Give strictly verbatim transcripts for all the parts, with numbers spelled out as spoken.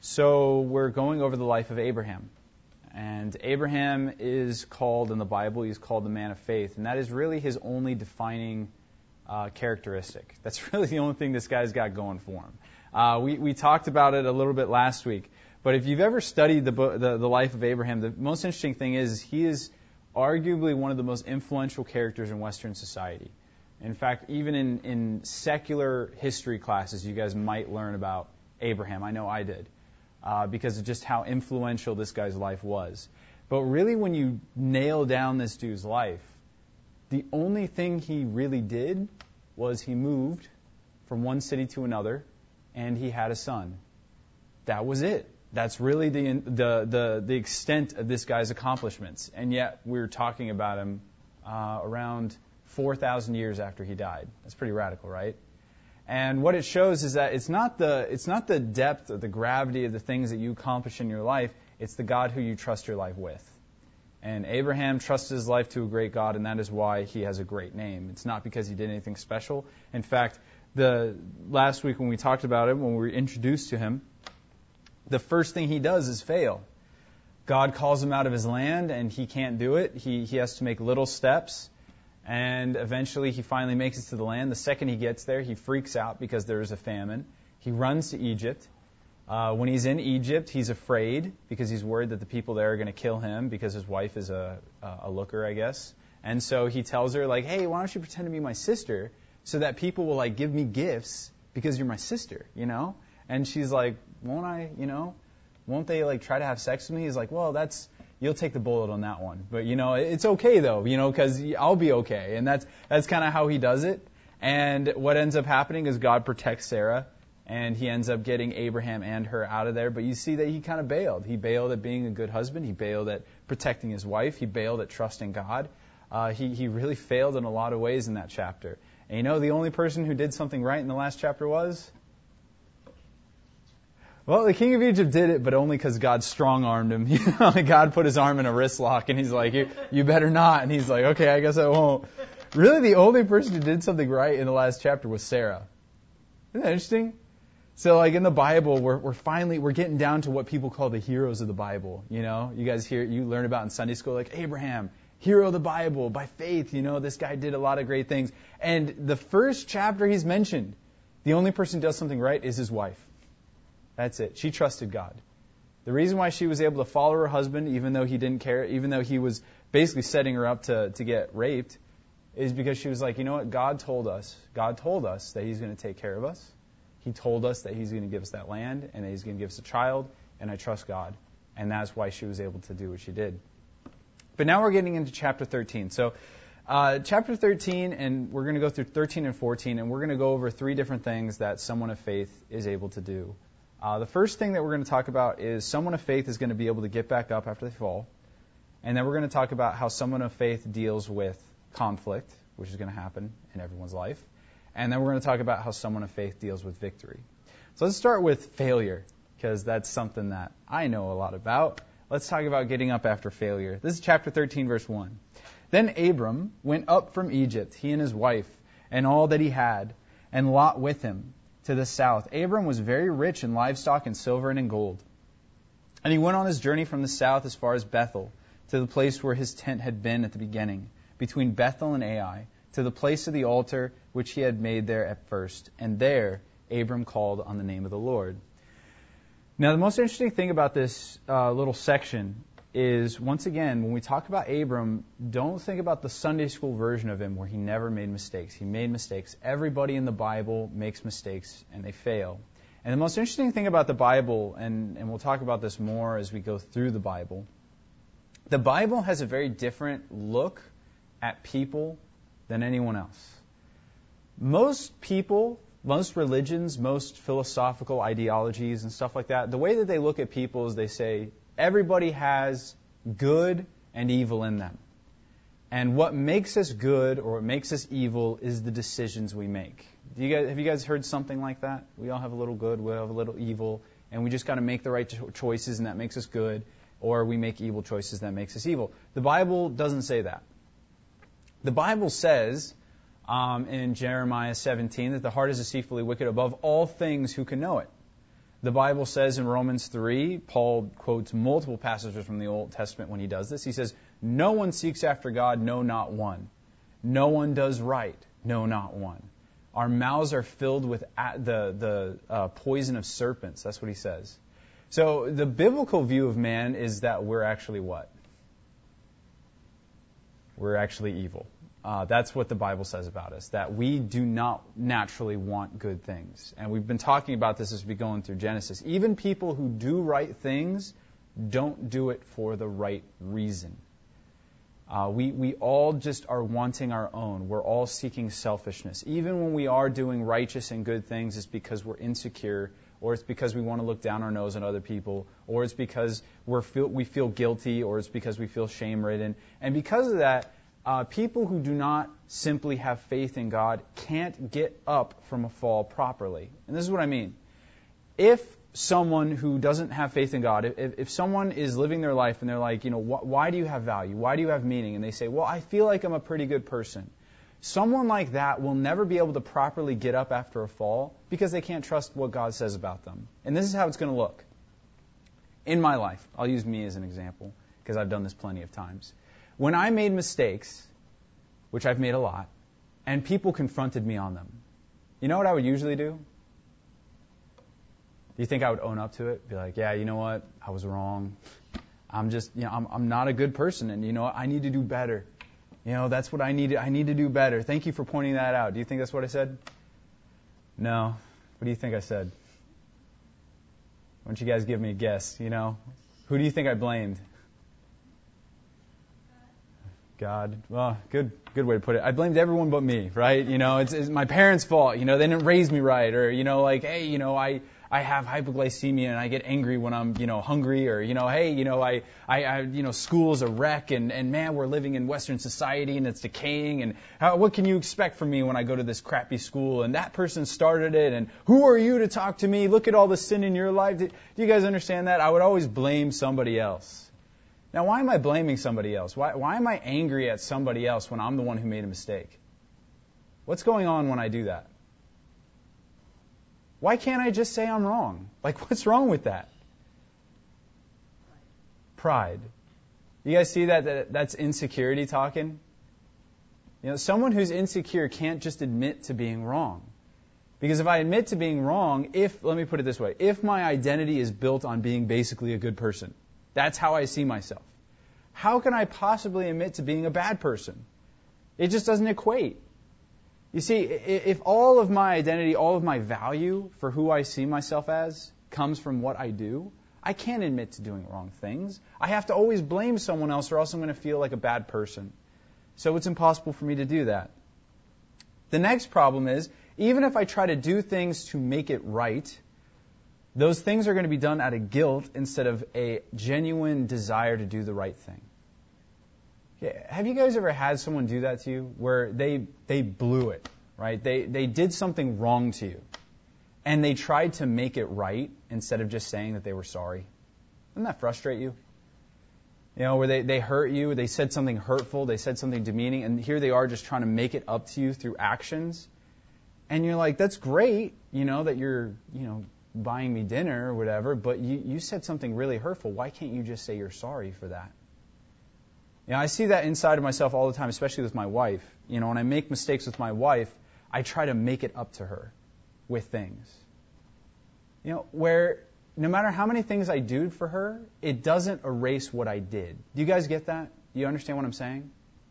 So we're going over the life of Abraham. And Abraham is called in the Bible, he's called the man of faith. And that is really his only defining uh, characteristic. That's really the only thing this guy's got going for him. Uh, we, we talked about it a little bit last week. But if you've ever studied the, the, the life of Abraham, the most interesting thing is he is arguably one of the most influential characters in Western society. In fact, even in, in secular history classes, you guys might learn about Abraham. I know I did. Uh, because of just how influential this guy's life was. But really, when you nail down this dude's life, the only thing he really did was he moved from one city to another, and he had a son. That was it. That's really the the the, the extent of this guy's accomplishments. And yet, we're talking about him uh, around four thousand years after he died. That's pretty radical, right? And what it shows is that it's not the it's not the depth or the gravity of the things that you accomplish in your life. It's the God who you trust your life with. And Abraham trusted his life to a great God, and that is why he has a great name. It's not because he did anything special. In fact, the last week when we talked about him, when we were introduced to him, the first thing he does is fail. God calls him out of his land, and he can't do it. He he has to make little steps. And eventually he finally makes it to the land. The second he gets there, he freaks out because there is a famine. He runs to Egypt. Uh, when he's in Egypt, he's afraid because he's worried that the people there are going to kill him because his wife is a, a looker, I guess. And so he tells her, like, hey, why don't you pretend to be my sister so that people will, like, give me gifts because you're my sister, you know? And she's like, won't I, you know, won't they, like, try to have sex with me? He's like, well, that's... You'll take the bullet on that one. But, you know, it's okay, though, you know, because I'll be okay. And that's that's kind of how he does it. And what ends up happening is God protects Sarah, and he ends up getting Abraham and her out of there. But you see that he kind of bailed. He bailed at being a good husband. He bailed at protecting his wife. He bailed at trusting God. Uh, he, he really failed in a lot of ways in that chapter. And, you know, the only person who did something right in the last chapter was... Well, the king of Egypt did it, but only because God strong-armed him. You know, God put his arm in a wrist lock, and he's like, you, you better not. And he's like, okay, I guess I won't. Really, the only person who did something right in the last chapter was Sarah. Isn't that interesting? So, like, in the Bible, we're, we're finally, we're getting down to what people call the heroes of the Bible. You know, you guys hear, you learn about in Sunday school, like Abraham, hero of the Bible, by faith, you know, this guy did a lot of great things. And the first chapter he's mentioned, the only person who does something right is his wife. That's it. She trusted God. The reason why she was able to follow her husband, even though he didn't care, even though he was basically setting her up to, to get raped, is because she was like, you know what? God told us. God told us that he's going to take care of us. He told us that he's going to give us that land and that he's going to give us a child, and I trust God. And that's why she was able to do what she did. But now we're getting into chapter thirteen. So uh, chapter thirteen, and we're going to go through thirteen and fourteen, and we're going to go over three different things that someone of faith is able to do. Uh, the first thing that we're going to talk about is someone of faith is going to be able to get back up after they fall. And then we're going to talk about how someone of faith deals with conflict, which is going to happen in everyone's life. And then we're going to talk about how someone of faith deals with victory. So let's start with failure, because that's something that I know a lot about. Let's talk about getting up after failure. This is chapter thirteen, verse one. Then Abram went up from Egypt, he and his wife, and all that he had, and Lot with him, to the south. Abram was very rich in livestock and silver and in gold. And he went on his journey from the south as far as Bethel, to the place where his tent had been at the beginning, between Bethel and Ai, to the place of the altar which he had made there at first. And there Abram called on the name of the Lord. Now, the most interesting thing about this uh, little section is, once again, when we talk about Abram, don't think about the Sunday school version of him where he never made mistakes. He made mistakes. Everybody in the Bible makes mistakes, and they fail. And the most interesting thing about the Bible, and, and we'll talk about this more as we go through the Bible, the Bible has a very different look at people than anyone else. Most people, most religions, most philosophical ideologies and stuff like that, the way that they look at people is they say, everybody has good and evil in them. And what makes us good or what makes us evil is the decisions we make. Do you guys, have you guys heard something like that? We all have a little good, we all have a little evil, and we just got to make the right cho- choices and that makes us good, or we make evil choices that makes us evil. The Bible doesn't say that. The Bible says um, in Jeremiah seventeen that the heart is deceitfully wicked above all things, who can know it? The Bible says in Romans three, Paul quotes multiple passages from the Old Testament when he does this. He says, no one seeks after God, no, not one. No one does right, no, not one. Our mouths are filled with the, the uh, poison of serpents. That's what he says. So the biblical view of man is that we're actually what? We're actually evil. Uh, that's what the Bible says about us, that we do not naturally want good things. And we've been talking about this as we go through Genesis. Even people who do right things don't do it for the right reason. Uh, we, we all just are wanting our own. We're all seeking selfishness. Even when we are doing righteous and good things, it's because we're insecure, or it's because we want to look down our nose on other people, or it's because we're feel, we feel guilty, or it's because we feel shame-ridden. And because of that, Uh, people who do not simply have faith in God can't get up from a fall properly. And this is what I mean. If someone who doesn't have faith in God, if, if someone is living their life and they're like, you know, wh- why do you have value? Why do you have meaning? And they say, well, I feel like I'm a pretty good person. Someone like that will never be able to properly get up after a fall because they can't trust what God says about them. And this is how it's going to look. In my life, I'll use me as an example because I've done this plenty of times. When I made mistakes, which I've made a lot, and people confronted me on them, you know what I would usually do? Do you think I would own up to it? Be like, yeah, you know what? I was wrong. I'm just, you know, I'm, I'm not a good person, and you know what? I need to do better. You know, that's what I need. I need to do better. Thank you for pointing that out. Do you think that's what I said? No. What do you think I said? Why don't you guys give me a guess? You know, who do you think I blamed? God. Well, good good way to put it. I blamed everyone but me, right? You know, it's, it's my parents' fault. You know, they didn't raise me right. Or, you know, like, hey, you know, I, I have hypoglycemia and I get angry when I'm, you know, hungry. Or, you know, hey, you know, I, I, I you know, school's a wreck. And, and man, we're living in Western society and it's decaying. And how, what can you expect from me when I go to this crappy school? And that person started it. And who are you to talk to me? Look at all the sin in your life. Do, do you guys understand that? I would always blame somebody else. Now, why am I blaming somebody else? Why, why am I angry at somebody else when I'm the one who made a mistake? What's going on when I do that? Why can't I just say I'm wrong? Like, what's wrong with that? Pride. You guys see that, that that's insecurity talking? You know, someone who's insecure can't just admit to being wrong. Because if I admit to being wrong, if, let me put it this way, if my identity is built on being basically a good person, that's how I see myself, how can I possibly admit to being a bad person? It just doesn't equate. You see, if all of my identity, all of my value for who I see myself as comes from what I do, I can't admit to doing wrong things. I have to always blame someone else or else I'm going to feel like a bad person. So it's impossible for me to do that. The next problem is, even if I try to do things to make it right, those things are going to be done out of guilt instead of a genuine desire to do the right thing. Yeah, have you guys ever had someone do that to you where they they blew it, right? They they did something wrong to you, and they tried to make it right instead of just saying that they were sorry? Doesn't that frustrate you? You know, where they, they hurt you, they said something hurtful, they said something demeaning, and here they are just trying to make it up to you through actions. And you're like, that's great, you know, that you're, you know, buying me dinner or whatever, but you, you said something really hurtful. Why can't you just say you're sorry for that? You know, I see that inside of myself all the time, especially with my wife. You know, when I make mistakes with my wife, I try to make it up to her with things. You know, where no matter how many things I do for her, it doesn't erase what I did. Do you guys get that? Do you understand what I'm saying?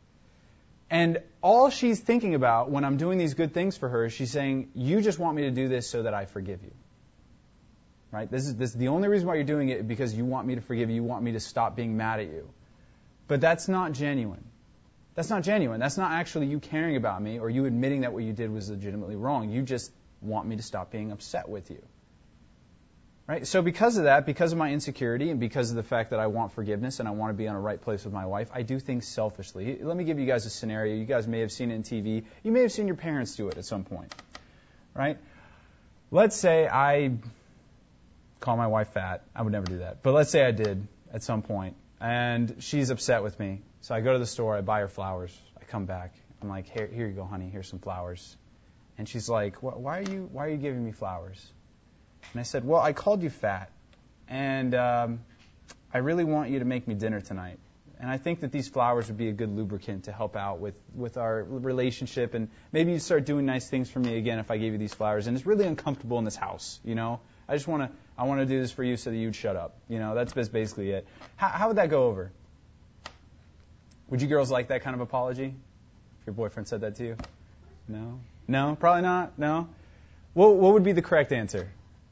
And all she's thinking about when I'm doing these good things for her, she's saying, you just want me to do this so that I forgive you. Right? This is, this is the only reason why you're doing it, because you want me to forgive you. You want me to stop being mad at you. But that's not genuine. That's not genuine. That's not actually you caring about me or you admitting that what you did was legitimately wrong. You just want me to stop being upset with you. Right? So because of that, because of my insecurity and because of the fact that I want forgiveness and I want to be on a right place with my wife, I do things selfishly. Let me give you guys a scenario. You guys may have seen it in T V. You may have seen your parents do it at some point. Right? Let's say I call my wife fat. I would never do that. But let's say I did at some point, and she's upset with me. So I go to the store, I buy her flowers. I come back. I'm like, here, here you go, honey. Here's some flowers. And she's like, why are you, why are you giving me flowers? And I said, well, I called you fat, and um, I really want you to make me dinner tonight. And I think that these flowers would be a good lubricant to help out with, with our relationship. And maybe you'd start doing nice things for me again if I gave you these flowers. And it's really uncomfortable in this house, you know. I just want to I want to do this for you so that you'd shut up. You know, that's basically it. How, how would that go over? Would you girls like that kind of apology? If your boyfriend said that to you? No? No? Probably not? No? What, what would be the correct answer?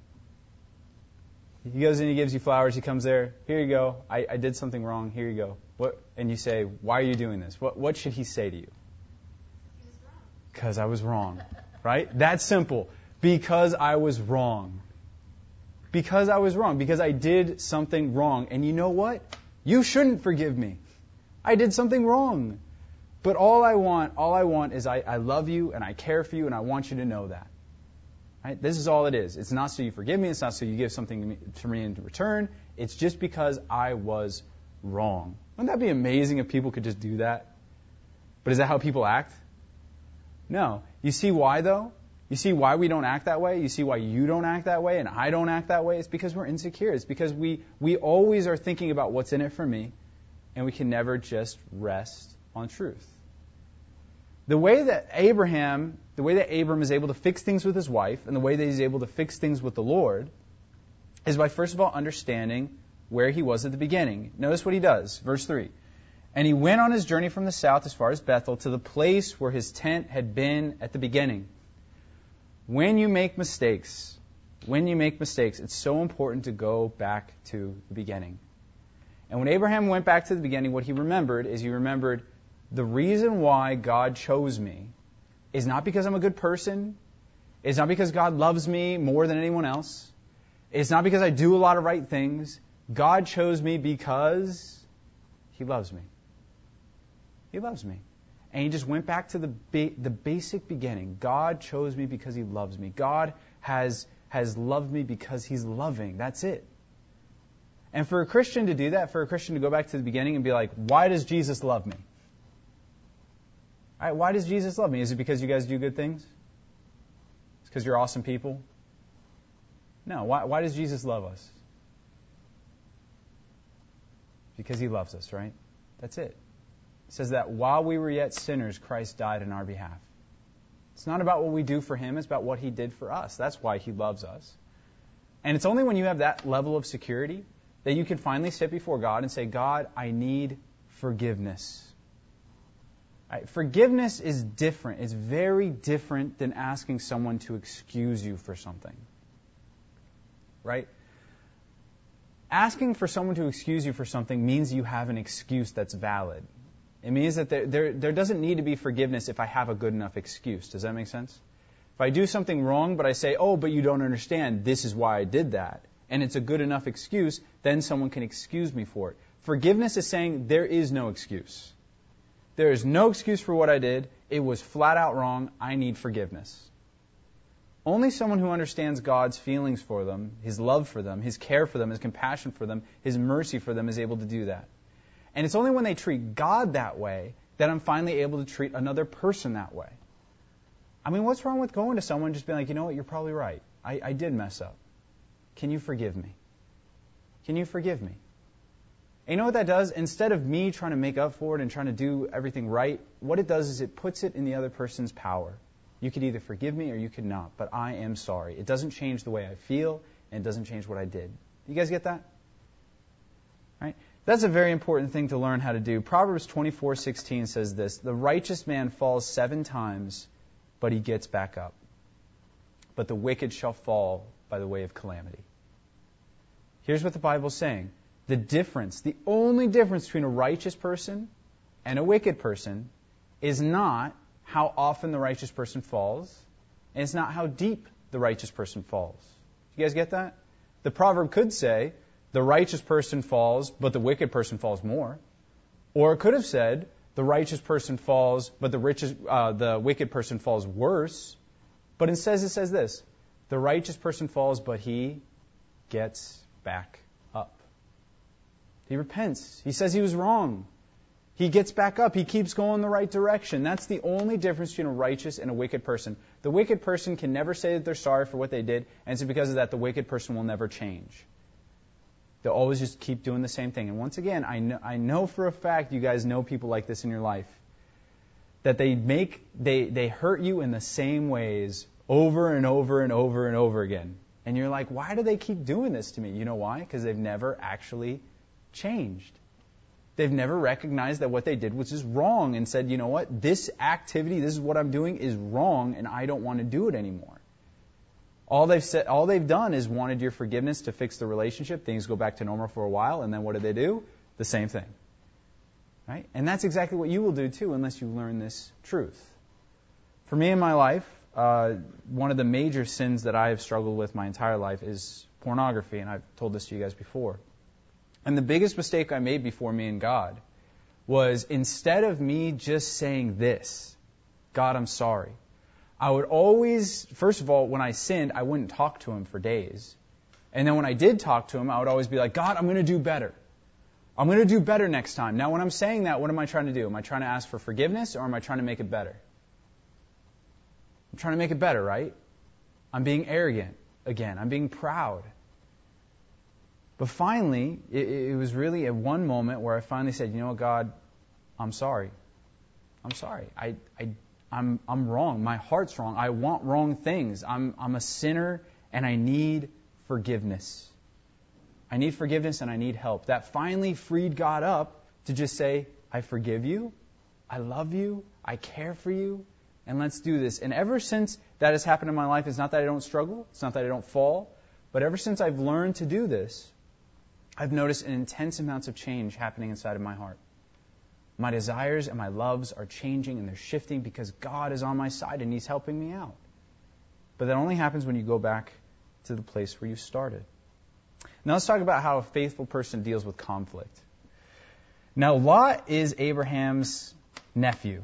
He goes in, he gives you flowers, he comes there, here you go, I, I did something wrong, here you go. What? And you say, why are you doing this? What, what should he say to you? Because I was wrong. Right? That's simple. Because I was wrong. Because I was wrong. Because I did something wrong. And you know what? You shouldn't forgive me. I did something wrong. But all I want, all I want is I, I love you and I care for you and I want you to know that. Right? This is all it is. It's not so you forgive me. It's not so you give something to me, to me in return. It's just because I was wrong. Wouldn't that be amazing if people could just do that? But is that how people act? No. You see why, though? You see why we don't act that way? You see why you don't act that way and I don't act that way? It's because we're insecure. It's because we, we always are thinking about what's in it for me, and we can never just rest on truth. The way that Abraham, the way that Abram is able to fix things with his wife, and the way that he's able to fix things with the Lord, is by first of all understanding where he was at the beginning. Notice what he does. Verse three. And he went on his journey from the south as far as Bethel to the place where his tent had been at the beginning. When you make mistakes, when you make mistakes, it's so important to go back to the beginning. And when Abraham went back to the beginning, what he remembered is he remembered the reason why God chose me is not because I'm a good person. It's not because God loves me more than anyone else. It's not because I do a lot of right things. God chose me because He loves me. He loves me. And he just went back to the ba- the basic beginning. God chose me because He loves me. God has has loved me because He's loving. That's it. And for a Christian to do that, for a Christian to go back to the beginning and be like, why does Jesus love me? All right, why does Jesus love me? Is it because you guys do good things? It's because you're awesome people? No. Why, why does Jesus love us? Because He loves us, right? That's it. It says that while we were yet sinners, Christ died in our behalf. It's not about what we do for Him. It's about what He did for us. That's why He loves us. And it's only when you have that level of security that you can finally sit before God and say, God, I need forgiveness. Right, forgiveness is different. It's very different than asking someone to excuse you for something. Right? Asking for someone to excuse you for something means you have an excuse that's valid. It means that there, there, there doesn't need to be forgiveness if I have a good enough excuse. Does that make sense? If I do something wrong, but I say, oh, but you don't understand, this is why I did that, and it's a good enough excuse, then someone can excuse me for it. Forgiveness is saying there is no excuse. There is no excuse for what I did. It was flat out wrong. I need forgiveness. Only someone who understands God's feelings for them, His love for them, His care for them, His compassion for them, His mercy for them is able to do that. And it's only when they treat God that way that I'm finally able to treat another person that way. I mean, what's wrong with going to someone and just being like, you know what, you're probably right. I, I did mess up. Can you forgive me? Can you forgive me? And you know what that does? Instead of me trying to make up for it and trying to do everything right, what it does is it puts it in the other person's power. You could either forgive me or you could not, but I am sorry. It doesn't change the way I feel, and it doesn't change what I did. You guys get that? Right? That's a very important thing to learn how to do. Proverbs twenty-four sixteen says this, the righteous man falls seven times, but he gets back up. But the wicked shall fall by the way of calamity. Here's what the Bible's saying. The difference, the only difference between a righteous person and a wicked person is not how often the righteous person falls, and it's not how deep the righteous person falls. You guys get that? The proverb could say, the righteous person falls, but the wicked person falls more. Or it could have said, the righteous person falls, but the, richest, uh, the wicked person falls worse. But instead it says this, the righteous person falls, but he gets back up. He repents. He says he was wrong. He gets back up. He keeps going the right direction. That's the only difference between a righteous and a wicked person. The wicked person can never say that they're sorry for what they did, and it's because of that the wicked person will never change. They'll always just keep doing the same thing. And once again, I know, I know for a fact you guys know people like this in your life. That they make they they hurt you in the same ways over and over and over and over again. And you're like, why do they keep doing this to me? You know why? Because they've never actually changed. They've never recognized that what they did was just wrong and said, you know what, this activity, this is what I'm doing is wrong and I don't want to do it anymore. All they've said, all they've done is wanted your forgiveness to fix the relationship. Things go back to normal for a while, and then what do they do? The same thing. Right? And that's exactly what you will do too unless you learn this truth. For me in my life, uh, one of the major sins that I have struggled with my entire life is pornography, and I've told this to you guys before. And the biggest mistake I made before me and God was instead of me just saying this, God, I'm sorry, I would always, first of all, when I sinned, I wouldn't talk to Him for days. And then when I did talk to Him, I would always be like, God, I'm going to do better. I'm going to do better next time. Now, when I'm saying that, what am I trying to do? Am I trying to ask for forgiveness or am I trying to make it better? I'm trying to make it better, right? I'm being arrogant again. I'm being proud. But finally, it, it was really at one moment where I finally said, you know what, God, I'm sorry. I'm sorry. I, I, I'm, I'm wrong. My heart's wrong. I want wrong things. I'm, I'm a sinner and I need forgiveness. I need forgiveness and I need help. That finally freed God up to just say, I forgive you, I love you, I care for you, and let's do this. And ever since that has happened in my life, it's not that I don't struggle, it's not that I don't fall, but ever since I've learned to do this, I've noticed an intense amounts of change happening inside of my heart. My desires and my loves are changing and they're shifting because God is on my side and He's helping me out. But that only happens when you go back to the place where you started. Now let's talk about how a faithful person deals with conflict. Now Lot is Abraham's nephew.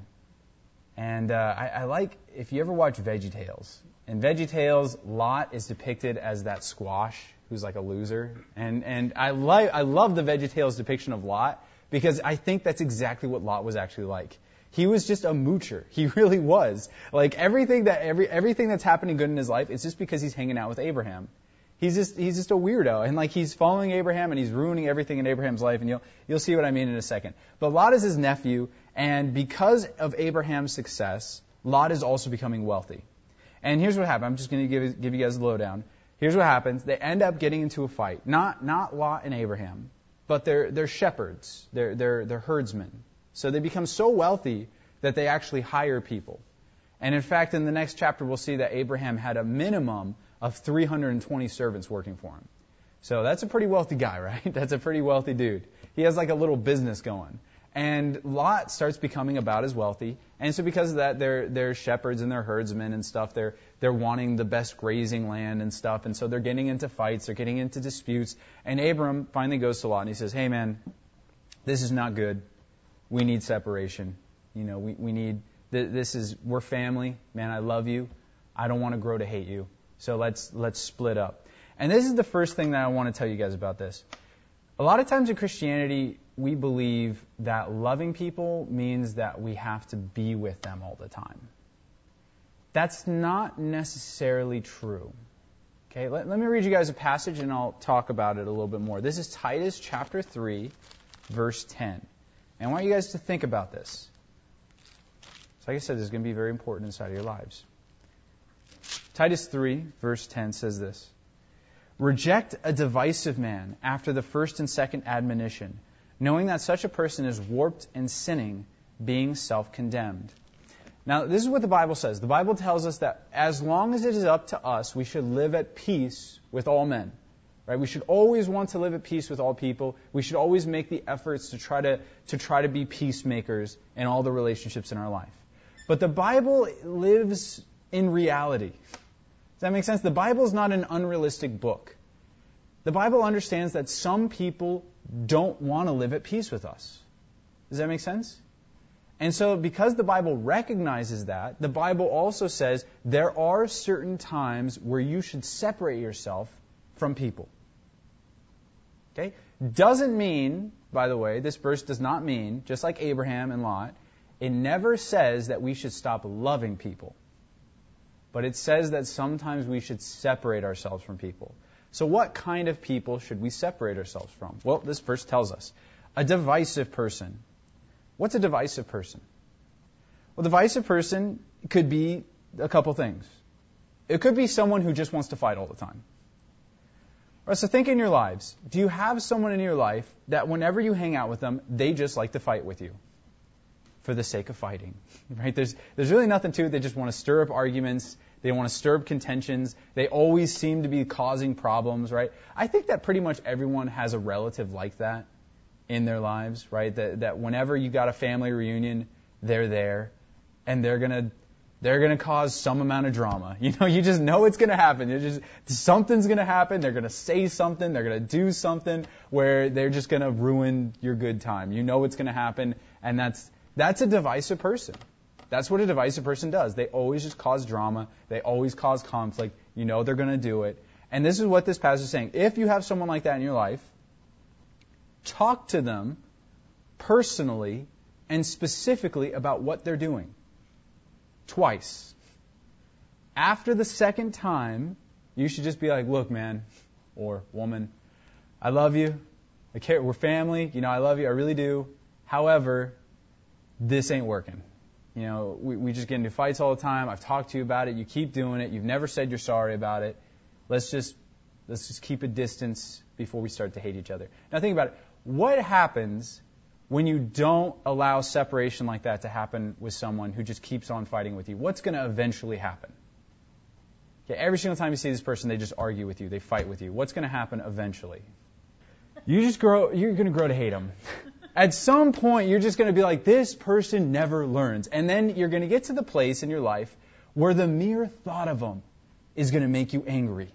And uh, I, I like, if you ever watch VeggieTales, in VeggieTales, Lot is depicted as that squash who's like a loser. And and I like I love the VeggieTales depiction of Lot because I think that's exactly what Lot was actually like. He was just a moocher. He really was. Like everything that every everything that's happening good in his life, it's just because he's hanging out with Abraham. He's just he's just a weirdo, and like he's following Abraham, and he's ruining everything in Abraham's life, and you'll you'll see what I mean in a second. But Lot is his nephew, and because of Abraham's success, Lot is also becoming wealthy. And here's what happened. I'm just going to give give you guys the lowdown. Here's what happens. They end up getting into a fight. Not not Lot and Abraham, but they're they're shepherds. They're they're they're herdsmen. So they become so wealthy that they actually hire people. And in fact, in the next chapter, we'll see that Abraham had a minimum of three hundred twenty servants working for him. So that's a pretty wealthy guy, right? That's a pretty wealthy dude. He has like a little business going. And Lot starts becoming about as wealthy. And so because of that, they're, they're shepherds and they're herdsmen and stuff. They're, they're wanting the best grazing land and stuff. And so they're getting into fights. They're getting into disputes. And Abram finally goes to Lot and he says, hey man, this is not good. We need separation. You know, we, we need, th- this is, we're family. Man, I love you. I don't want to grow to hate you. So let's let's split up. And this is the first thing that I want to tell you guys about this. A lot of times in Christianity, we believe that loving people means that we have to be with them all the time. That's not necessarily true. Okay, let, let me read you guys a passage and I'll talk about it a little bit more. This is Titus chapter three, verse ten. And I want you guys to think about this. So like I said, this is going to be very important inside of your lives. Titus three, verse ten says this. Reject a divisive man after the first and second admonition, knowing that such a person is warped and sinning, being self-condemned. Now, this is what the Bible says. The Bible tells us that as long as it is up to us, we should live at peace with all men. Right? We should always want to live at peace with all people. We should always make the efforts to try to, to try to be peacemakers in all the relationships in our life. But the Bible lives in reality. Does that make sense? The Bible is not an unrealistic book. The Bible understands that some people don't want to live at peace with us. Does that make sense? And so because the Bible recognizes that, the Bible also says there are certain times where you should separate yourself from people. Okay? Doesn't mean, by the way, this verse does not mean, just like Abraham and Lot, it never says that we should stop loving people. But it says that sometimes we should separate ourselves from people. So what kind of people should we separate ourselves from? Well, this verse tells us. A divisive person. What's a divisive person? Well, a divisive person could be a couple things. It could be someone who just wants to fight all the time. Right, so think in your lives. Do you have someone in your life that whenever you hang out with them, they just like to fight with you for the sake of fighting? Right? There's there's really nothing to it. They just want to stir up arguments. They want to stir up contentions. They always seem to be causing problems, right? I think that pretty much everyone has a relative like that in their lives, right? That that whenever you got a family reunion, they're there, and they're gonna they're gonna cause some amount of drama. You know, you just know it's gonna happen. You're just something's gonna happen. They're gonna say something. They're gonna do something where they're just gonna ruin your good time. You know it's gonna happen, and that's that's a divisive person. That's what a divisive person does. They always just cause drama. They always cause conflict. You know they're gonna do it. And this is what this passage is saying. If you have someone like that in your life, talk to them personally and specifically about what they're doing. Twice. After the second time, you should just be like, look, man, or woman, I love you. I care. We're family. You know, I love you. I really do. However, this ain't working. You know, we, we just get into fights all the time. I've talked to you about it. You keep doing it. You've never said you're sorry about it. Let's just let's just keep a distance before we start to hate each other. Now think about it. What happens when you don't allow separation like that to happen with someone who just keeps on fighting with you? What's going to eventually happen? Okay, every single time you see this person, they just argue with you. They fight with you. What's going to happen eventually? You just grow. You're going to grow to hate them. At some point, you're just going to be like, this person never learns. And then you're going to get to the place in your life where the mere thought of them is going to make you angry.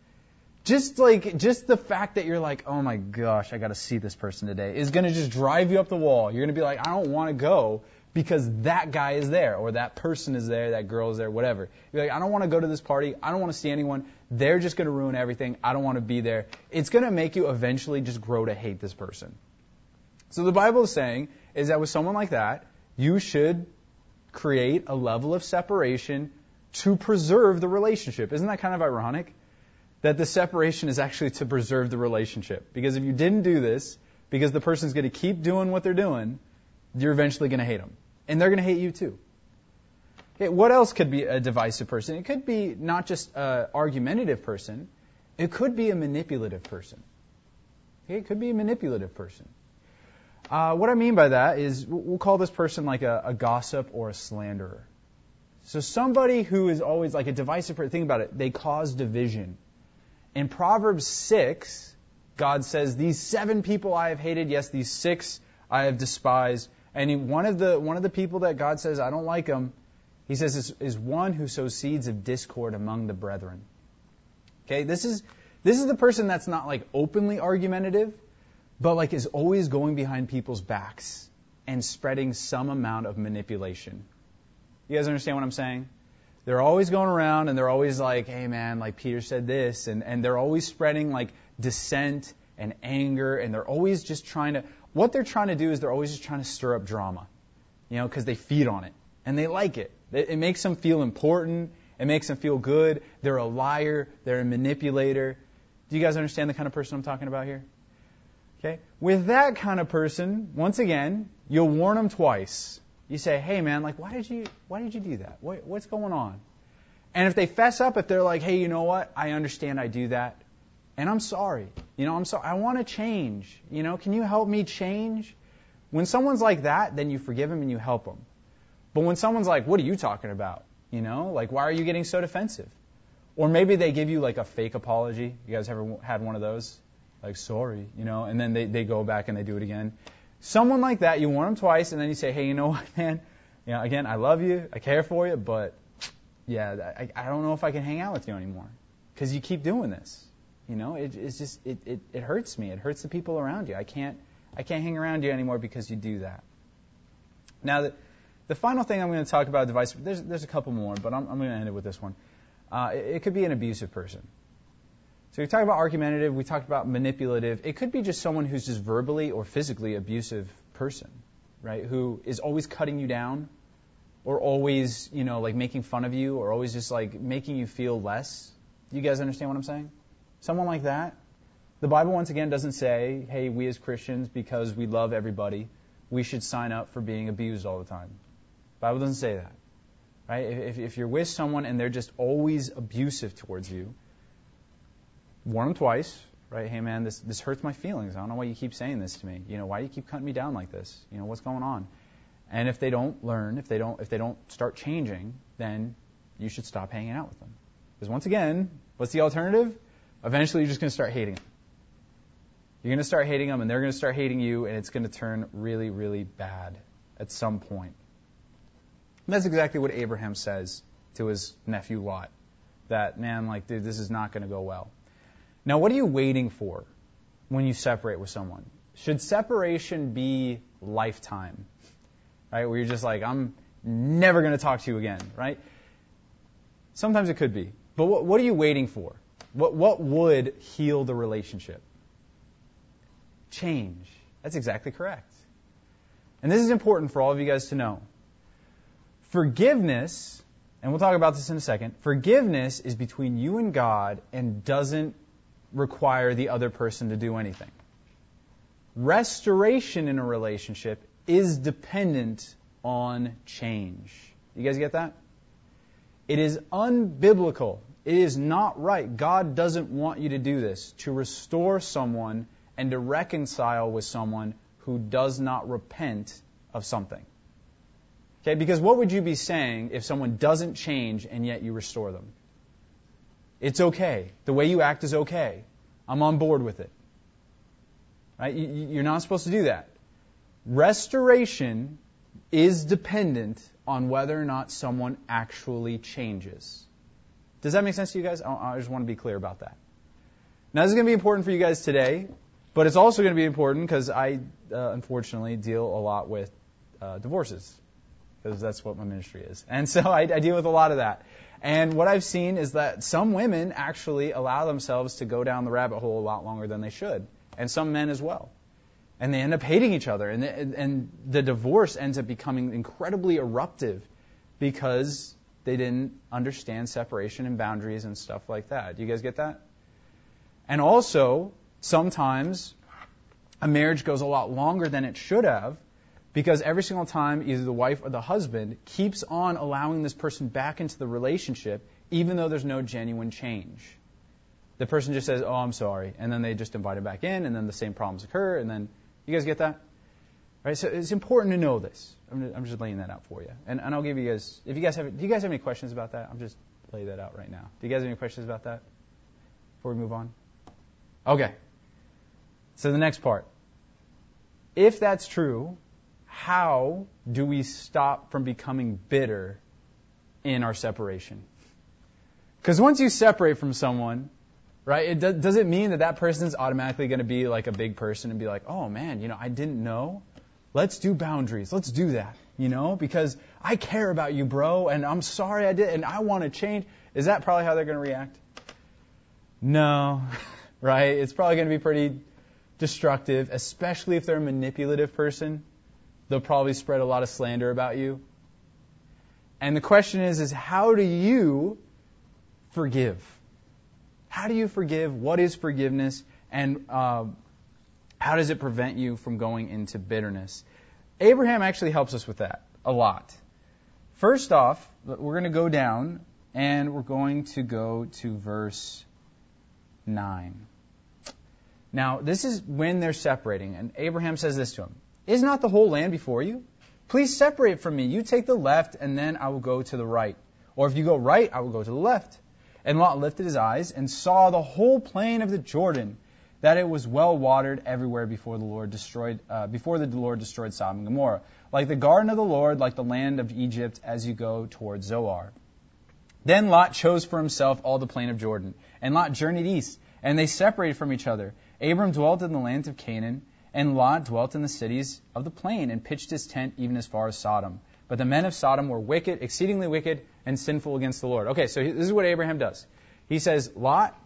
Just like, just the fact that you're like, oh my gosh, I got to see this person today is going to just drive you up the wall. You're going to be like, I don't want to go because that guy is there, or that person is there, that girl is there, whatever. You're like, I don't want to go to this party. I don't want to see anyone. They're just going to ruin everything. I don't want to be there. It's going to make you eventually just grow to hate this person. So the Bible is saying is that with someone like that, you should create a level of separation to preserve the relationship. Isn't that kind of ironic? That the separation is actually to preserve the relationship. Because if you didn't do this, because the person's going to keep doing what they're doing, you're eventually going to hate them. And they're going to hate you too. Okay, what else could be a divisive person? It could be not just an argumentative person. It could be a manipulative person. Okay, it could be a manipulative person. Uh, what I mean by that is we'll call this person like a, a gossip or a slanderer. So somebody who is always like a divisive person, think about it, they cause division. In Proverbs six, God says, these seven people I have hated, yes, these six I have despised. And he, one of the one of the people that God says, I don't like them, he says, is, is one who sows seeds of discord among the brethren. Okay, this is this is the person that's not like openly argumentative, but like is always going behind people's backs and spreading some amount of manipulation. You guys understand what I'm saying? They're always going around and they're always like, hey man, like Peter said this, and, and they're always spreading like dissent and anger, and they're always just trying to, what they're trying to do is they're always just trying to stir up drama, you know, because they feed on it and they like it. It, it makes them feel important. It makes them feel good. They're a liar. They're a manipulator. Do you guys understand the kind of person I'm talking about here? Okay. With that kind of person, once again, you'll warn them twice. You say, hey man, like, why did you, why did you do that? What, what's going on? And if they fess up, if they're like, hey, you know what? I understand I do that. And I'm sorry. You know, I'm sorry. I want to change. You know, can you help me change? When someone's like that, then you forgive them and you help them. But when someone's like, what are you talking about? You know, like, why are you getting so defensive? Or maybe they give you like a fake apology. You guys ever had one of those? Like, sorry, you know, and then they, they go back and they do it again. Someone like that, you warn them twice, and then you say, hey, you know what, man? You know, again, I love you, I care for you, but yeah, I, I don't know if I can hang out with you anymore because you keep doing this. You know, it, it's just it, it, it hurts me. It hurts the people around you. I can't I can't hang around you anymore because you do that. Now, the, the final thing I'm going to talk about device. There's there's a couple more, but I'm I'm going to end it with this one. Uh, it, it could be an abusive person. So we talked about argumentative, we talked about manipulative. It could be just someone who's just verbally or physically abusive person, right? Who is always cutting you down, or always, you know, like making fun of you, or always just like making you feel less. You guys understand what I'm saying? Someone like that. The Bible, once again, doesn't say, hey, we as Christians, because we love everybody, we should sign up for being abused all the time. The Bible doesn't say that. Right? If, if you're with someone and they're just always abusive towards you, warn them twice. Right? Hey, man, this, this hurts my feelings. I don't know why you keep saying this to me. You know, why do you keep cutting me down like this? You know, what's going on? And if they don't learn, if they don't, if they don't start changing, then you should stop hanging out with them. Because once again, what's the alternative? Eventually, you're just going to start hating them. You're going to start hating them, and they're going to start hating you, and it's going to turn really, really bad at some point. And that's exactly what Abraham says to his nephew Lot. That, man, like, dude, this is not going to go well. Now, what are you waiting for when you separate with someone? Should separation be lifetime? Right? Where you're just like, I'm never going to talk to you again, right? Sometimes it could be. But what, what are you waiting for? What, what would heal the relationship? Change. That's exactly correct. And this is important for all of you guys to know. Forgiveness, and we'll talk about this in a second, forgiveness is between you and God and doesn't require the other person to do anything. Restoration in a relationship is dependent on change. You guys get that? It is unbiblical. It is not right. God doesn't want you to do this, to restore someone and to reconcile with someone who does not repent of something. Okay, because what would you be saying if someone doesn't change and yet you restore them? It's okay. The way you act is okay. I'm on board with it. Right? You're not supposed to do that. Restoration is dependent on whether or not someone actually changes. Does that make sense to you guys? I just want to be clear about that. Now, this is going to be important for you guys today, but it's also going to be important because I, uh, unfortunately, deal a lot with uh, divorces, because that's what my ministry is. And so I, I deal with a lot of that. And what I've seen is that some women actually allow themselves to go down the rabbit hole a lot longer than they should, and some men as well. And they end up hating each other, and the, and the divorce ends up becoming incredibly eruptive because they didn't understand separation and boundaries and stuff like that. Do you guys get that? And also, sometimes a marriage goes a lot longer than it should have because every single time either the wife or the husband keeps on allowing this person back into the relationship even though there's no genuine change. The person just says, oh, I'm sorry, and then they just invite him back in, and then the same problems occur, and then, you guys get that? Right, so it's important to know this. I'm just, I'm just laying that out for you. And, and I'll give you guys, if you guys have, do you guys have any questions about that? I'm just laying that out right now. Do you guys have any questions about that before we move on? Okay. So the next part. If that's true, how do we stop from becoming bitter in our separation? Because once you separate from someone, right, it do, does it mean that that person's automatically going to be like a big person and be like, oh man, you know, I didn't know. Let's do boundaries. Let's do that, you know, because I care about you, bro, and I'm sorry I did, and I want to change. Is that probably how they're going to react? No, right? It's probably going to be pretty destructive, especially if they're a manipulative person. They'll probably spread a lot of slander about you. And the question is, is how do you forgive? How do you forgive? What is forgiveness? And uh, how does it prevent you from going into bitterness? Abraham actually helps us with that a lot. First off, we're going to go down and we're going to go to verse nine. Now, this is when they're separating. And Abraham says this to him. Is not the whole land before you? Please separate from me. You take the left and then I will go to the right. Or if you go right, I will go to the left. And Lot lifted his eyes and saw the whole plain of the Jordan, that it was well watered everywhere before the Lord destroyed, uh, before the Lord destroyed Sodom and Gomorrah, like the garden of the Lord, like the land of Egypt, as you go toward Zoar. Then Lot chose for himself all the plain of Jordan, and Lot journeyed east, and they separated from each other. Abram dwelt in the land of Canaan, and Lot dwelt in the cities of the plain, and pitched his tent even as far as Sodom. But the men of Sodom were wicked, exceedingly wicked, and sinful against the Lord. Okay, so this is what Abraham does. He says, Lot,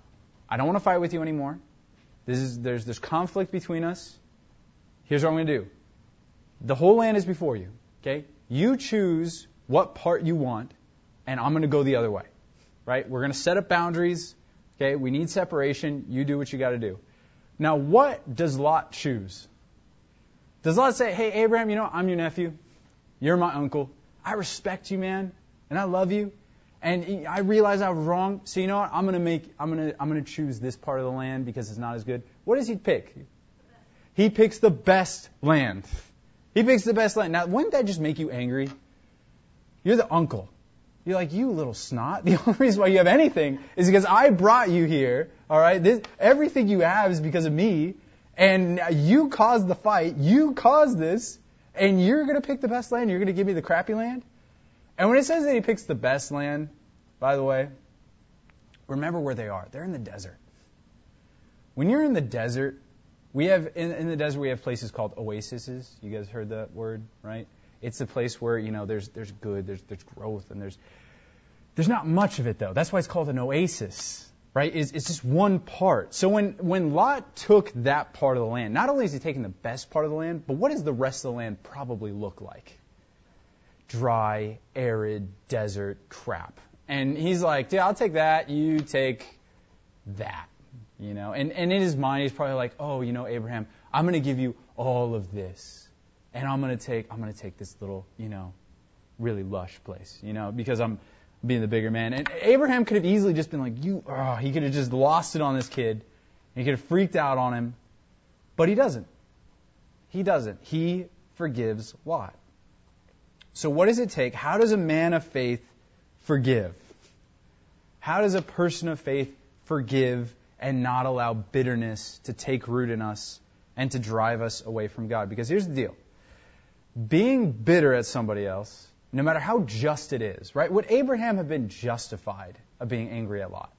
I don't want to fight with you anymore. This is there's there's conflict between us. Here's what I'm going to do. The whole land is before you. Okay? You choose what part you want, and I'm going to go the other way. Right? We're going to set up boundaries. Okay? We need separation. You do what you got to do. Now, what does Lot choose? Does Lot say, hey, Abraham, you know, I'm your nephew. You're my uncle. I respect you, man, and I love you. And I realize I was wrong, so you know what? I'm going to make, I'm going to, I'm going to choose this part of the land because it's not as good. What does he pick? He picks the best land. He picks the best land. Now, wouldn't that just make you angry? You're the uncle. You're like, you little snot. The only reason why you have anything is because I brought you here. All right, this, everything you have is because of me, and you caused the fight. You caused this, and you're going to pick the best land. You're going to give me the crappy land. And when it says that he picks the best land, by the way, remember where they are. They're in the desert. When you're in the desert, we have in, in the desert we have places called oases. You guys heard that word, right? It's a place where, you know, there's there's good, there's there's growth, and there's there's not much of it though. That's why it's called an oasis, right? It's, it's just one part. So when when Lot took that part of the land, not only is he taking the best part of the land, but what does the rest of the land probably look like? Dry, arid, desert crap. And he's like, yeah, I'll take that. You take that. You know, and, and in his mind, he's probably like, oh, you know, Abraham, I'm going to give you all of this. And I'm going to take, I'm going to take this little, you know, really lush place, you know, because I'm being the bigger man. And Abraham could have easily just been like, you, oh, he could have just lost it on this kid. He could have freaked out on him. But he doesn't. He doesn't. He forgives Lot. So what does it take? How does a man of faith forgive? How does a person of faith forgive and not allow bitterness to take root in us and to drive us away from God? Because here's the deal. Being bitter at somebody else, no matter how just it is, right? Would Abraham have been justified of being angry at Lot?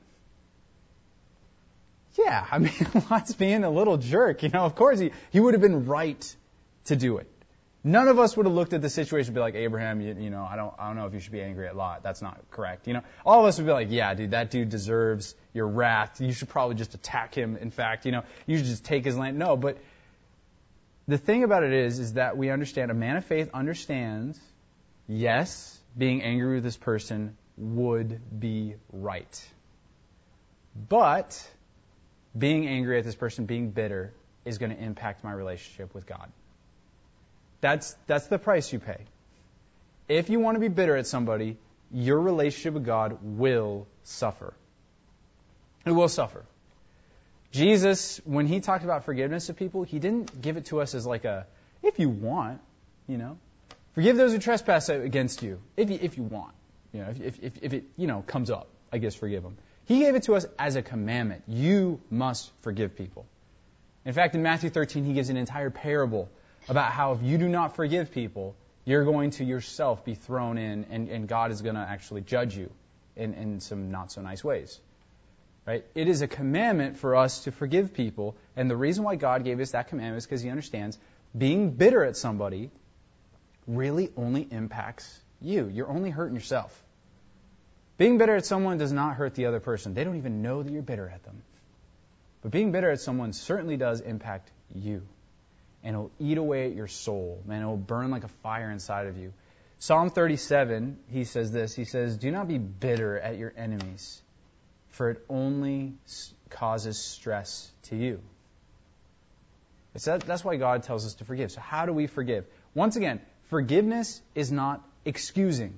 Yeah, I mean, Lot's being a little jerk. You know, of course he, he would have been right to do it. None of us would have looked at the situation and be like, Abraham, you, you know, I don't, I don't know if you should be angry at Lot. That's not correct. You know, all of us would be like, yeah, dude, that dude deserves your wrath. You should probably just attack him. In fact, you know, you should just take his land. No, but the thing about it is, is that we understand, a man of faith understands, yes, being angry with this person would be right. But being angry at this person, being bitter, is going to impact my relationship with God. That's that's the price you pay. If you want to be bitter at somebody, your relationship with God will suffer. It will suffer. Jesus, when he talked about forgiveness of people, he didn't give it to us as like a, if you want, you know, forgive those who trespass against you, if you, if you want, you know, if, if, if it, you know, comes up, I guess forgive them. He gave it to us as a commandment. You must forgive people. In fact, in Matthew thirteen, he gives an entire parable about how if you do not forgive people, you're going to yourself be thrown in, and, and God is going to actually judge you in, in some not so nice ways. Right? It is a commandment for us to forgive people, and the reason why God gave us that commandment is because he understands being bitter at somebody really only impacts you. You're only hurting yourself. Being bitter at someone does not hurt the other person. They don't even know that you're bitter at them. But being bitter at someone certainly does impact you. And it'll eat away at your soul. Man, it will burn like a fire inside of you. Psalm thirty-seven, he says this. He says, do not be bitter at your enemies, for it only causes stress to you. It's that, that's why God tells us to forgive. So how do we forgive? Once again, forgiveness is not excusing.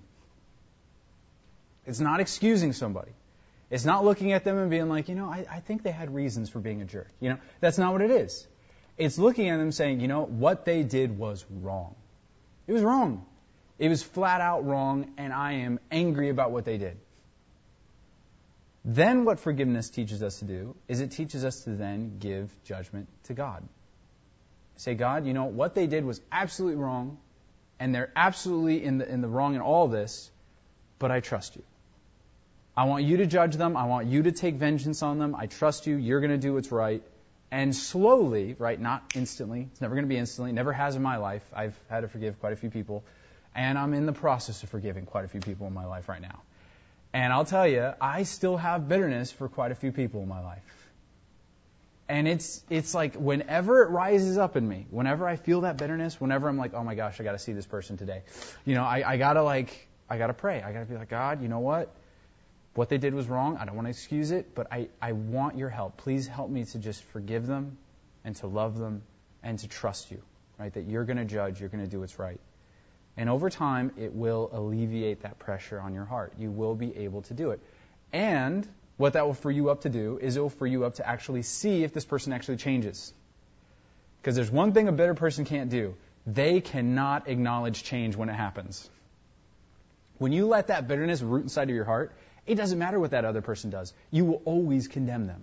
It's not excusing somebody. It's not looking at them and being like, you know, I, I think they had reasons for being a jerk. You know, that's not what it is. It's looking at them saying, you know, what they did was wrong. It was wrong. It was flat out wrong, and I am angry about what they did. Then what forgiveness teaches us to do is it teaches us to then give judgment to God. Say, God, you know, what they did was absolutely wrong, and they're absolutely in the, in the wrong in all this, but I trust you. I want you to judge them. I want you to take vengeance on them. I trust you. You're going to do what's right. And slowly, right, not instantly, it's never going to be instantly, never has in my life. I've had to forgive quite a few people, and I'm in the process of forgiving quite a few people in my life right now. And I'll tell you, I still have bitterness for quite a few people in my life. And it's it's like whenever it rises up in me, whenever I feel that bitterness, whenever I'm like, oh my gosh, I got to see this person today. You know, I, I got to like, I got to pray. I got to be like, God, you know what? What they did was wrong. I don't want to excuse it, but I, I want your help. Please help me to just forgive them and to love them and to trust you, right? That you're going to judge, you're going to do what's right. And over time, it will alleviate that pressure on your heart. You will be able to do it. And what that will free you up to do is it will free you up to actually see if this person actually changes. Because there's one thing a bitter person can't do. They cannot acknowledge change when it happens. When you let that bitterness root inside of your heart, it doesn't matter what that other person does. You will always condemn them.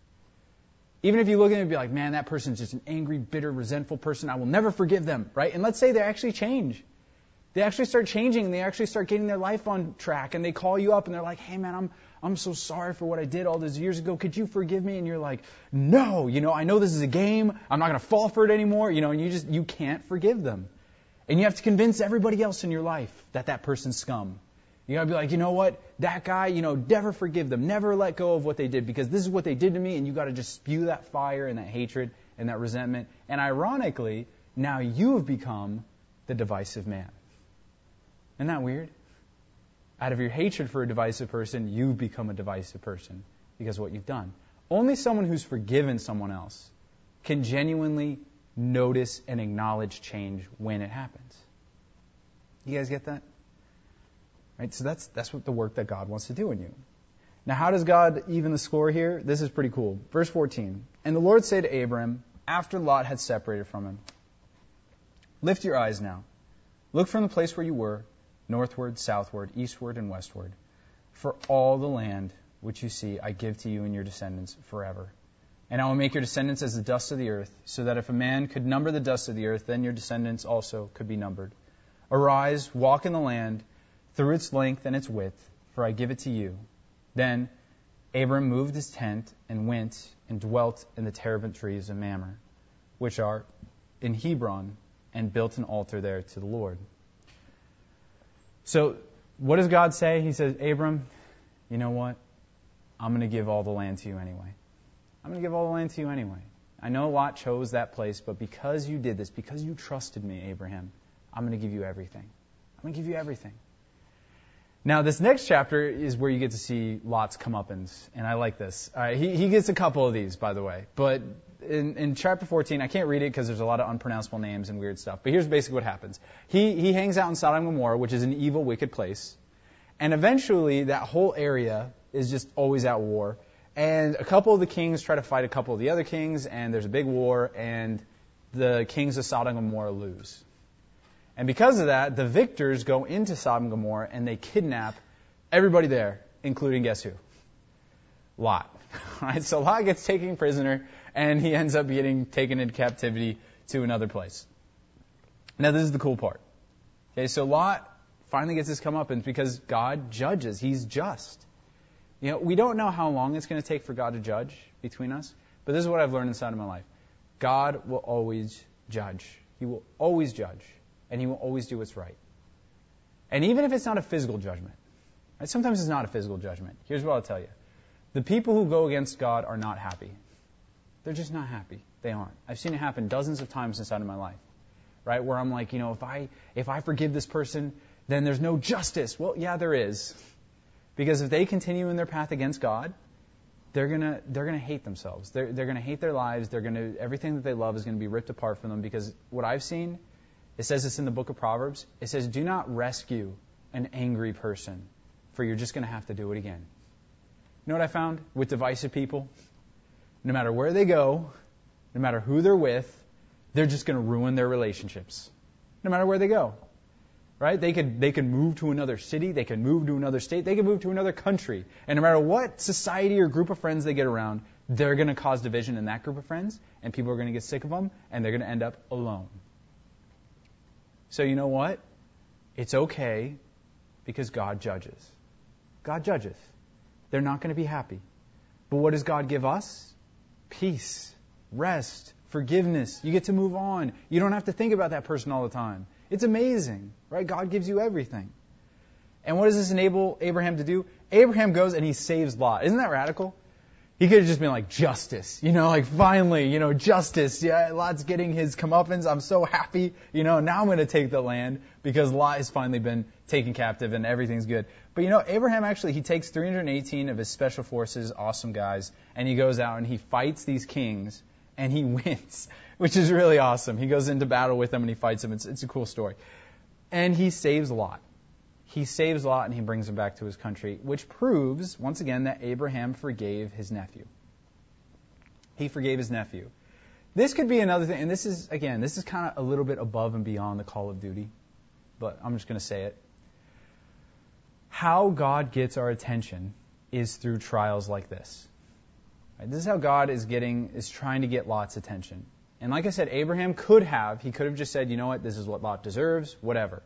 Even if you look at it and be like, man, that person's just an angry, bitter, resentful person. I will never forgive them, right? And let's say they actually change. They actually start changing and they actually start getting their life on track and they call you up and they're like, hey man, I'm I'm so sorry for what I did all those years ago. Could you forgive me? And you're like, no, you know, I know this is a game. I'm not going to fall for it anymore. You know, and you just, you can't forgive them. And you have to convince everybody else in your life that that person's scum. You got to be like, you know what? That guy, you know, never forgive them. Never let go of what they did because this is what they did to me. And you got to just spew that fire and that hatred and that resentment. And ironically, now you have become the divisive man. Isn't that weird? Out of your hatred for a divisive person, you become a divisive person because of what you've done. Only someone who's forgiven someone else can genuinely notice and acknowledge change when it happens. You guys get that? Right? So that's that's what the work that God wants to do in you. Now, how does God even the score here? This is pretty cool. Verse fourteen. And the Lord said to Abram, after Lot had separated from him, lift your eyes now. Look from the place where you were, northward, southward, eastward, and westward. For all the land which you see, I give to you and your descendants forever. And I will make your descendants as the dust of the earth, so that if a man could number the dust of the earth, then your descendants also could be numbered. Arise, walk in the land, through its length and its width, for I give it to you. Then Abram moved his tent and went and dwelt in the terebinth trees of Mamre, which are in Hebron, and built an altar there to the Lord. So, what does God say? He says, Abram, you know what? I'm going to give all the land to you anyway. I'm going to give all the land to you anyway. I know Lot chose that place, but because you did this, because you trusted me, Abraham, I'm going to give you everything. I'm going to give you everything. Now, this next chapter is where you get to see Lot's comeuppance, and I like this. All right, he, he gets a couple of these, by the way. But in, in chapter fourteen, I can't read it because there's a lot of unpronounceable names and weird stuff. But here's basically what happens. He, he hangs out in Sodom and Gomorrah, which is an evil, wicked place. And eventually, that whole area is just always at war. And a couple of the kings try to fight a couple of the other kings, and there's a big war, and the kings of Sodom and Gomorrah lose. And because of that, the victors go into Sodom and Gomorrah and they kidnap everybody there, including guess who? Lot. Right? So Lot gets taken prisoner and he ends up getting taken into captivity to another place. Now this is the cool part. Okay, so Lot finally gets his comeuppance because God judges. He's just. You know, we don't know how long it's going to take for God to judge between us, but this is what I've learned inside of my life. God will always judge. He will always judge. And he will always do what's right. And even if it's not a physical judgment, right? Sometimes it's not a physical judgment. Here's what I'll tell you. The people who go against God are not happy. They're just not happy. They aren't. I've seen it happen dozens of times inside of my life. Right? Where I'm like, you know, if I if I forgive this person, then there's no justice. Well, yeah, there is. Because if they continue in their path against God, they're gonna they're gonna hate themselves. They're they're gonna hate their lives. They're gonna everything that they love is gonna be ripped apart from them. Because what I've seen, it says this in the book of Proverbs. It says, do not rescue an angry person, for you're just going to have to do it again. You know what I found with divisive people? No matter where they go, no matter who they're with, they're just going to ruin their relationships. No matter where they go. Right? They could they could move to another city, they could move to another state, they could move to another country. And no matter what society or group of friends they get around, they're going to cause division in that group of friends, and people are going to get sick of them, and they're going to end up alone. So you know what? It's okay because God judges. God judges. They're not going to be happy. But what does God give us? Peace, rest, forgiveness. You get to move on. You don't have to think about that person all the time. It's amazing, right? God gives you everything. And what does this enable Abraham to do? Abraham goes and he saves Lot. Isn't that radical? He could have just been like, justice, you know, like finally, you know, justice. Yeah, Lot's getting his comeuppance. I'm so happy. You know, now I'm going to take the land because Lot has finally been taken captive and everything's good. But you know, Abraham actually, he takes three hundred eighteen of his special forces, awesome guys, and he goes out and he fights these kings and he wins, which is really awesome. He goes into battle with them and he fights them. It's, it's a cool story. And he saves Lot. He saves Lot and he brings him back to his country, which proves, once again, that Abraham forgave his nephew. He forgave his nephew. This could be another thing, and this is, again, this is kind of a little bit above and beyond the call of duty, but I'm just going to say it. How God gets our attention is through trials like this. Right? This is how God is getting, is trying to get Lot's attention. And like I said, Abraham could have, he could have just said, you know what, this is what Lot deserves, whatever.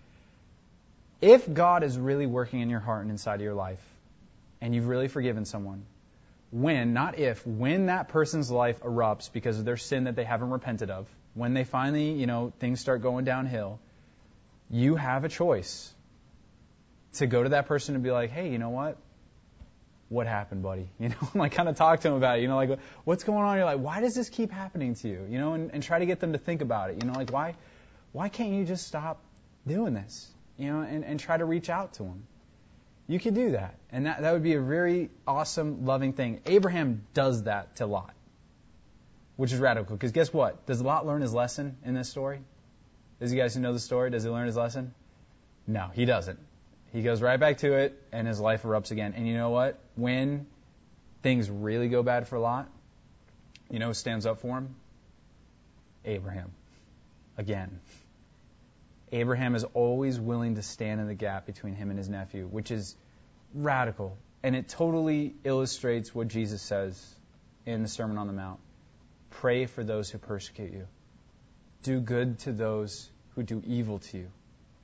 If God is really working in your heart and inside of your life, and you've really forgiven someone, when, not if, when that person's life erupts because of their sin that they haven't repented of, when they finally, you know, things start going downhill, you have a choice to go to that person and be like, hey, you know what? What happened, buddy? You know, like kind of talk to them about it. You know, like, what's going on? You're like, why does this keep happening to you? You know, and, and try to get them to think about it. You know, like, why, why can't you just stop doing this? You know, and, and try to reach out to them. You could do that. And that, that would be a very awesome, loving thing. Abraham does that to Lot, which is radical. Because guess what? Does Lot learn his lesson in this story? Those of you guys who know the story, does he learn his lesson? No, he doesn't. He goes right back to it, and his life erupts again. And you know what? When things really go bad for Lot, you know who stands up for him? Abraham. Again. Abraham is always willing to stand in the gap between him and his nephew, which is radical. And it totally illustrates what Jesus says in the Sermon on the Mount. Pray for those who persecute you. Do good to those who do evil to you.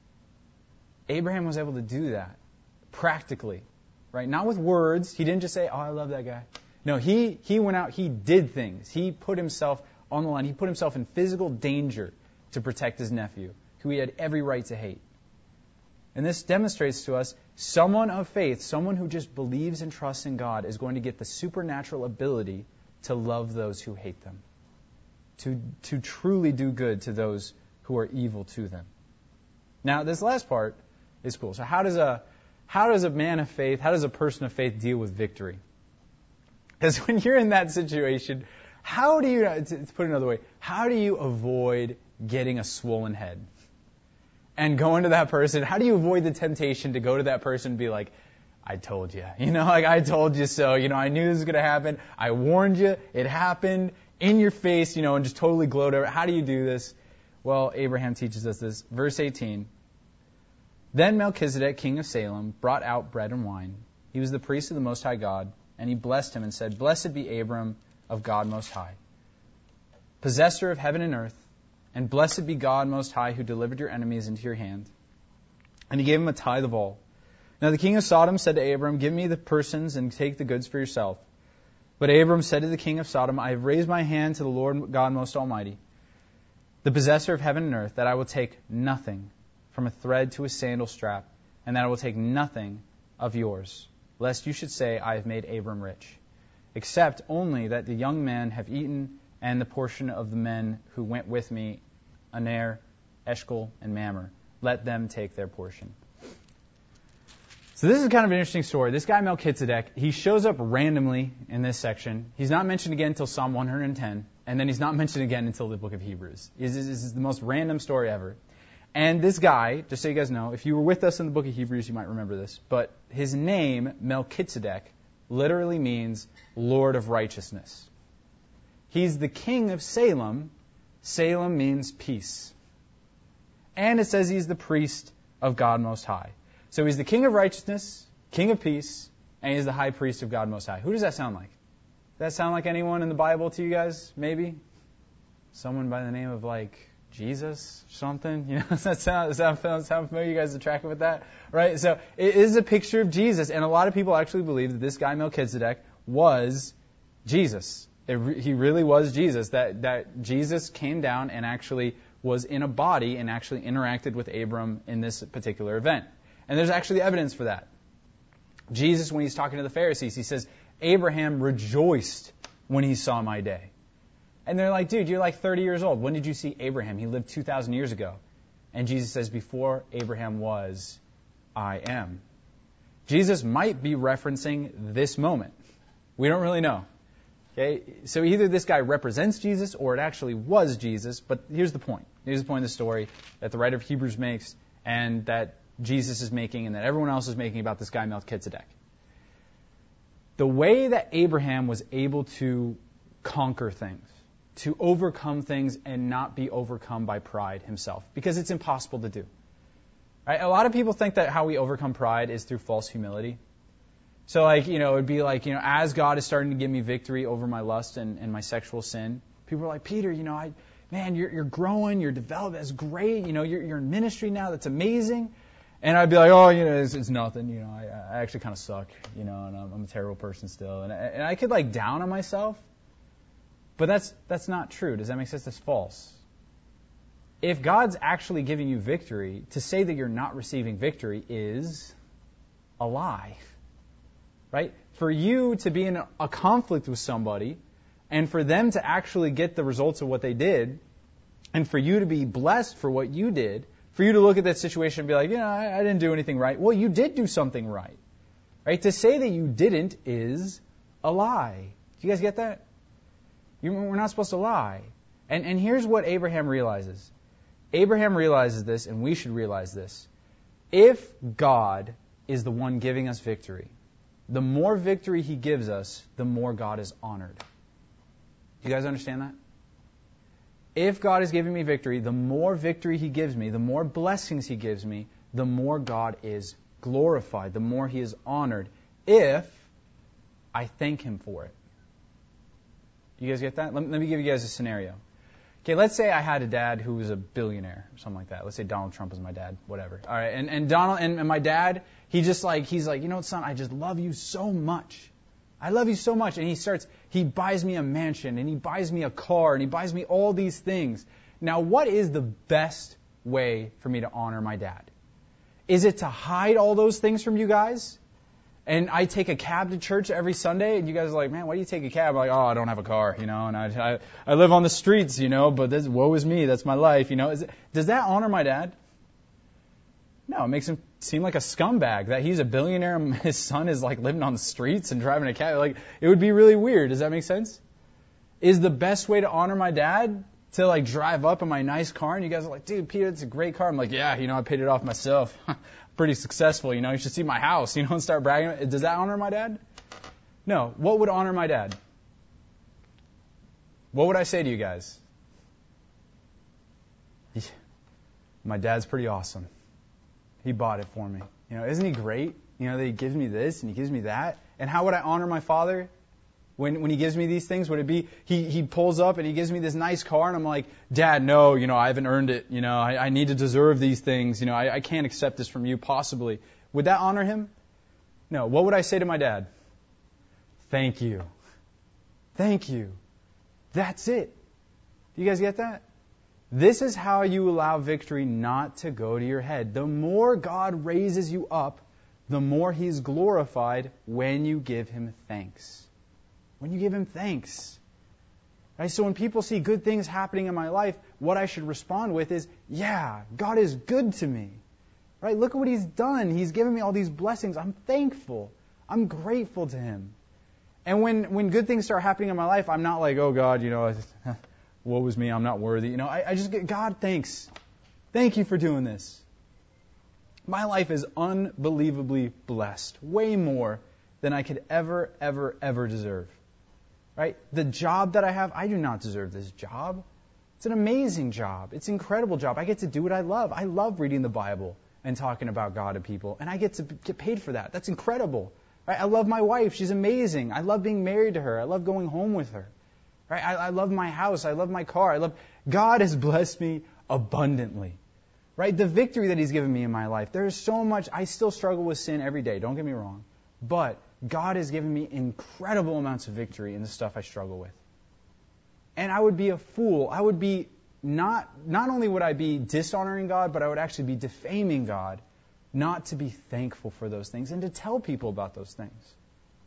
Abraham was able to do that practically, right? Not with words. He didn't just say, oh, I love that guy. No, he, he went out, he did things. He put himself on the line. He put himself in physical danger to protect his nephew, who he had every right to hate. And this demonstrates to us someone of faith, someone who just believes and trusts in God, is going to get the supernatural ability to love those who hate them, to, to truly do good to those who are evil to them. Now, this last part is cool. So how does a how does a man of faith, how does a person of faith deal with victory? Because when you're in that situation, how do you, to put it another way, how do you avoid getting a swollen head? And going to that person, how do you avoid the temptation to go to that person and be like, I told you, you know, like I told you so, you know, I knew this was going to happen. I warned you, it happened in your face, you know, and just totally gloat over it. How do you do this? Well, Abraham teaches us this. Verse eighteen. Then Melchizedek, king of Salem, brought out bread and wine. He was the priest of the Most High God, and he blessed him and said, Blessed be Abram of God Most High, possessor of heaven and earth, and blessed be God Most High, who delivered your enemies into your hand. And he gave him a tithe of all. Now the king of Sodom said to Abram, Give me the persons and take the goods for yourself. But Abram said to the king of Sodom, I have raised my hand to the Lord God Most Almighty, the possessor of heaven and earth, that I will take nothing from a thread to a sandal strap, and that I will take nothing of yours, lest you should say, I have made Abram rich, except only that the young men have eaten, and the portion of the men who went with me, Aner, Eshcol, and Mamre. Let them take their portion. So this is kind of an interesting story. This guy Melchizedek, he shows up randomly in this section. He's not mentioned again until Psalm one hundred ten, and then he's not mentioned again until the book of Hebrews. This is the most random story ever. And this guy, just so you guys know, if you were with us in the book of Hebrews, you might remember this, but his name, Melchizedek, literally means Lord of Righteousness. He's the king of Salem. Salem means peace. And it says he's the priest of God Most High. So he's the king of righteousness, king of peace, and he's the high priest of God Most High. Who does that sound like? Does that sound like anyone in the Bible to you guys? Maybe? Someone by the name of like Jesus, something, you know, does that sound, does that sound familiar? You guys are tracking with that, right? So it is a picture of Jesus, and a lot of people actually believe that this guy Melchizedek was Jesus. It re- he really was Jesus. That that Jesus came down and actually was in a body and actually interacted with Abram in this particular event. And there's actually evidence for that. Jesus, when he's talking to the Pharisees, he says, Abraham rejoiced when he saw my day. And they're like, dude, you're like thirty years old. When did you see Abraham? He lived two thousand years ago. And Jesus says, before Abraham was, I am. Jesus might be referencing this moment. We don't really know. Okay, so either this guy represents Jesus or it actually was Jesus, but here's the point. Here's the point of the story that the writer of Hebrews makes and that Jesus is making and that everyone else is making about this guy Melchizedek. The way that Abraham was able to conquer things, to overcome things and not be overcome by pride himself, because it's impossible to do. Right? A lot of people think that how we overcome pride is through false humility. So, like, you know, it would be like, you know, as God is starting to give me victory over my lust and, and my sexual sin, people are like, Peter, you know, I, man, you're, you're growing, you're developing, that's great, you know, you're, you're in ministry now, that's amazing. And I'd be like, oh, you know, it's, it's nothing, you know, I, I actually kind of suck, you know, and I'm, I'm a terrible person still. And I, and I could, like, down on myself, but that's that's not true. Does that make sense? That's false. If God's actually giving you victory, to say that you're not receiving victory is a lie. Right? For you to be in a conflict with somebody and for them to actually get the results of what they did and for you to be blessed for what you did, for you to look at that situation and be like, you know, I, I didn't do anything right. Well, you did do something right. Right? To say that you didn't is a lie. Do you guys get that? You, we're not supposed to lie. And, and here's what Abraham realizes. Abraham realizes this, and we should realize this. If God is the one giving us victory, the more victory He gives us, the more God is honored. You guys understand that? If God is giving me victory, the more victory He gives me, the more blessings He gives me, the more God is glorified, the more He is honored, if I thank Him for it. You guys get that? Let me, let me give you guys a scenario. Okay, let's say I had a dad who was a billionaire, or something like that. Let's say Donald Trump was my dad, whatever. All right, and, and Donald and, and my dad, he just like, he's like, you know what, son, I just love you so much. I love you so much. And he starts, he buys me a mansion, and he buys me a car, and he buys me all these things. Now, what is the best way for me to honor my dad? Is it to hide all those things from you guys? And I take a cab to church every Sunday, and you guys are like, man, why do you take a cab? I'm like, oh, I don't have a car, you know, and I I, I live on the streets, you know, but this, woe is me, that's my life, you know. Is it, does that honor my dad? No, it makes him seem like a scumbag, that he's a billionaire and his son is like living on the streets and driving a cab. Like, it would be really weird. Does that make sense? Is the best way to honor my dad to like drive up in my nice car? And you guys are like, dude, Peter, it's a great car. I'm like, yeah, you know, I paid it off myself. Pretty successful, you know, you should see my house, you know, and start bragging. Does that honor my dad? No. What would honor my dad? What would I say to you guys? Yeah, my dad's pretty awesome. He bought it for me. You know, isn't he great? You know, that he gives me this and he gives me that. And how would I honor my father? When when he gives me these things, would it be he, he pulls up and he gives me this nice car and I'm like, Dad, no, you know, I haven't earned it. You know, I, I need to deserve these things. You know, I, I can't accept this from you possibly. Would that honor him? No. What would I say to my dad? Thank you. Thank you. That's it. Do you guys get that? This is how you allow victory not to go to your head. The more God raises you up, the more He's glorified when you give Him thanks. When you give Him thanks. Right? So when people see good things happening in my life, what I should respond with is, yeah, God is good to me. Right? Look at what He's done. He's given me all these blessings. I'm thankful. I'm grateful to Him. And when, when good things start happening in my life, I'm not like, oh God, you know, woe is me, I'm not worthy. You know, I, I just get, God, thanks. Thank you for doing this. My life is unbelievably blessed. Way more than I could ever, ever, ever deserve. Right? The job that I have, I do not deserve this job. It's an amazing job. It's an incredible job. I get to do what I love. I love reading the Bible and talking about God to people, and I get to get paid for that. That's incredible. Right? I love my wife. She's amazing. I love being married to her. I love going home with her. Right? I, I love my house. I love my car. I love God has blessed me abundantly. Right? The victory that He's given me in my life. There is so much. I still struggle with sin every day. Don't get me wrong. But God has given me incredible amounts of victory in the stuff I struggle with. And I would be a fool. I would be not, not only would I be dishonoring God, but I would actually be defaming God not to be thankful for those things and to tell people about those things.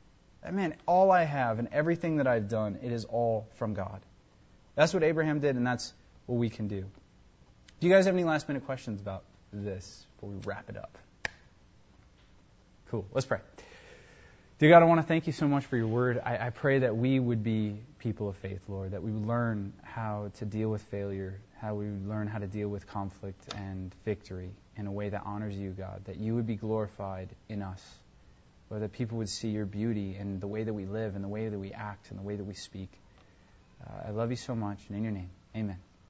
man, all I have and everything that I've done, it is all from God. That's what Abraham did, and that's what we can do. Do you guys have any last minute questions about this before we wrap it up? Cool. Let's pray. Dear God, I want to thank you so much for your word. I, I pray that we would be people of faith, Lord, that we would learn how to deal with failure, how we would learn how to deal with conflict and victory in a way that honors you, God, that you would be glorified in us, or that people would see your beauty in the way that we live, in the way that we act, in the way that we speak. Uh, I love you so much, and in your name, amen.